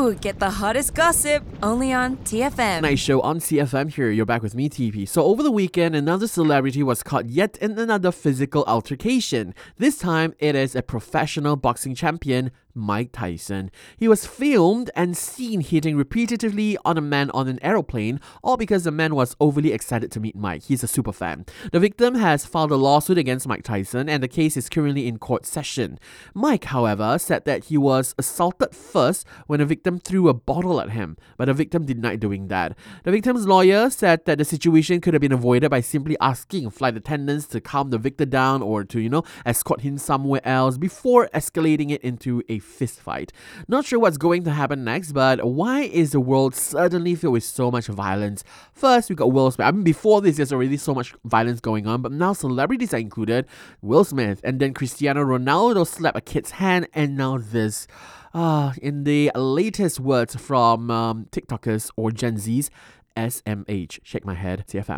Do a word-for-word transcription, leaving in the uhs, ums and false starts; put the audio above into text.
Ooh, get the hottest gossip only on T F M. Night show on T F M here. You're back with me, T P. So over the weekend, another celebrity was caught yet in another physical altercation. This time, it is a professional boxing champion, Mike Tyson. He was filmed and seen hitting repetitively on a man on an aeroplane, all because the man was overly excited to meet Mike. He's a super fan. The victim has filed a lawsuit against Mike Tyson, and the case is currently in court session. Mike, however, said that he was assaulted first when a victim threw a bottle at him, but the victim denied doing that. The victim's lawyer said that the situation could have been avoided by simply asking flight attendants to calm the victim down or to, you know, escort him somewhere else before escalating it into a fist fight. Not sure what's going to happen next, but why is the world suddenly filled with so much violence? First, we got Will Smith. I mean, before this, there's already so much violence going on, but now celebrities are included. Will Smith, and then Cristiano Ronaldo slapped a kid's hand, and now this. Ah, in the latest words from um, TikTokers or Gen Zs, S M H. Shake my head, T F M.